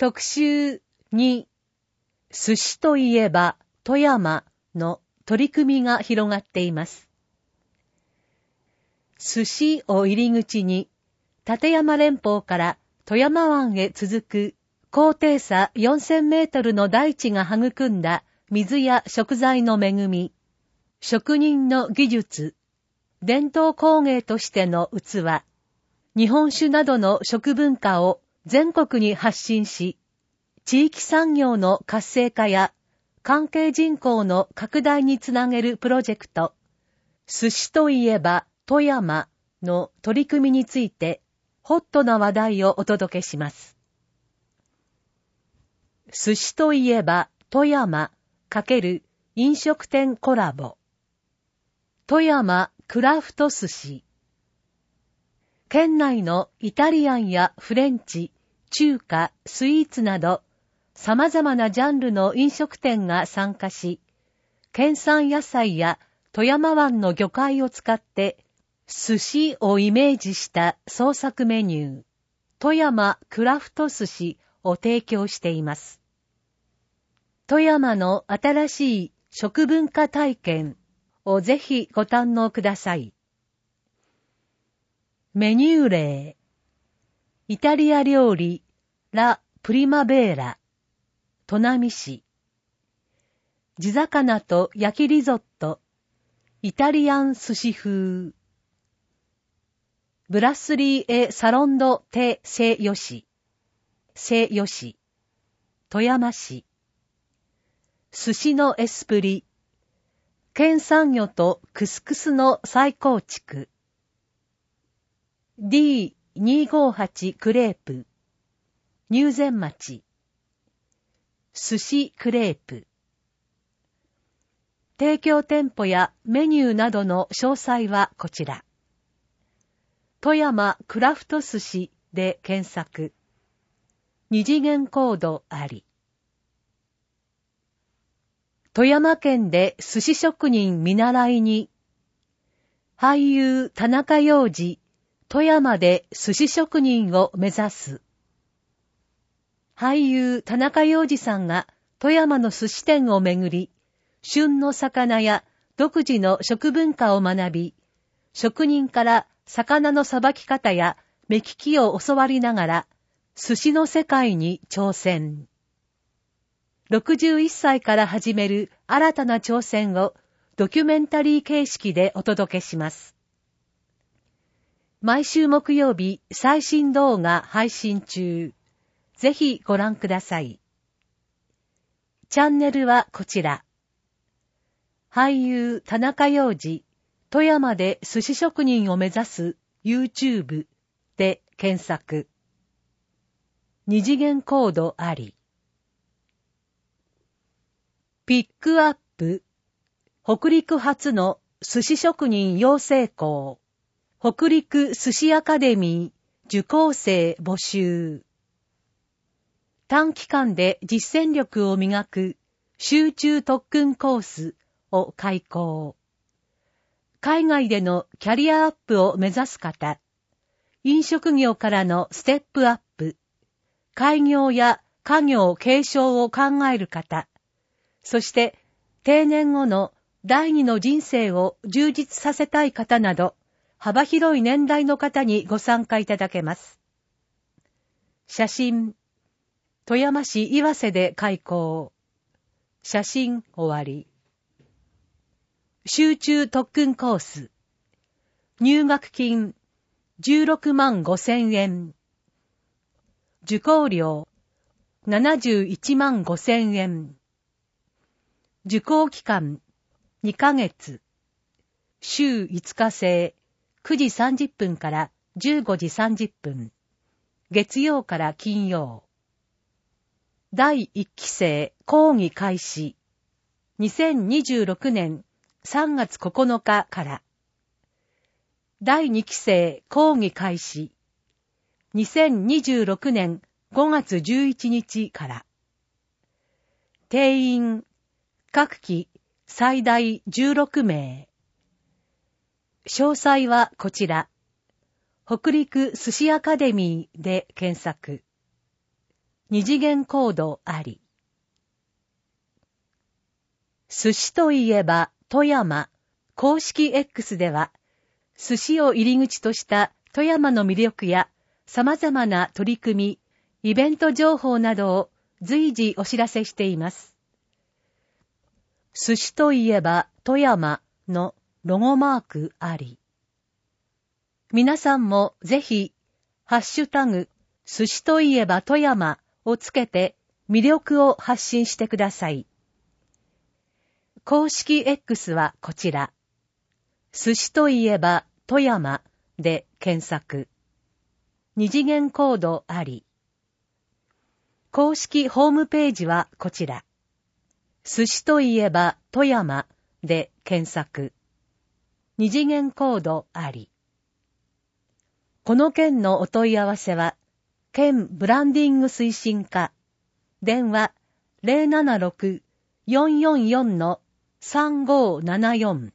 特集2、寿司といえば富山の取り組みが広がっています。寿司を入り口に、立山連峰から富山湾へ続く高低差4000メートルの大地が育んだ水や食材の恵み、職人の技術、伝統工芸としての器、日本酒などの食文化を全国に発信し、地域産業の活性化や関係人口の拡大につなげるプロジェクト、寿司といえば富山の取り組みについて、ホットな話題をお届けします。寿司といえば富山×飲食店コラボ。富山クラフト寿司。県内のイタリアンやフレンチ、中華、スイーツなど、様々なジャンルの飲食店が参加し、県産野菜や富山湾の魚介を使って、寿司をイメージした創作メニュー、富山クラフト寿司を提供しています。富山の新しい食文化体験をぜひご堪能ください。メニュー例。イタリア料理、ラ・プリマベーラ、砺波市。地魚と焼きリゾット、イタリアン寿司風。ブラスリー・エ・サロンド・テ・セヨシ、セヨシ。富山市。寿司のエスプリ、県産魚とクスクスの再構築。D258 クレープ、入善町。寿司クレープ。提供店舗やメニューなどの詳細はこちら。富山クラフト寿司で検索。二次元コードあり。富山県で寿司職人見習いに、俳優田中要次、富山で寿司職人を目指す。俳優田中要次さんが富山の寿司店をめぐり、旬の魚や独自の食文化を学び、職人から魚のさばき方や目利きを教わりながら、寿司の世界に挑戦。61歳から始める新たな挑戦をドキュメンタリー形式でお届けします。毎週木曜日最新動画配信中。ぜひご覧ください。チャンネルはこちら。俳優田中要次、富山で寿司職人を目指す YouTube で検索。二次元コードあり。ピックアップ、北陸初の寿司職人養成校、北陸寿司アカデミー受講生募集。短期間で実践力を磨く集中特訓コースを開講。海外でのキャリアアップを目指す方、飲食業からのステップアップ、開業や家業継承を考える方、そして定年後の第二の人生を充実させたい方など、幅広い年代の方にご参加いただけます。写真、富山市岩瀬で開講。写真終わり。集中特訓コース。入学金16万5千円。受講料71万5千円。受講期間2ヶ月。週5日制9時30分から15時30分。月曜から金曜。第1期生講義開始。2026年3月9日から。第2期生講義開始。2026年5月11日から。定員各期最大16名。詳細はこちら。北陸寿司アカデミーで検索。 二次元コードあり。寿司といえば富山公式 X では、寿司を入り口とした富山の魅力や様々な取り組み、イベント情報などを随時お知らせしています。寿司といえば富山のロゴマークあり。皆さんもぜひ、ハッシュタグ、寿司といえば富山をつけて魅力を発信してください。公式 X はこちら。寿司といえば富山で検索。二次元コードあり。公式ホームページはこちら。寿司といえば富山で検索。二次元コードあり。この件のお問い合わせは、県ブランディング推進課、電話 076-444-3574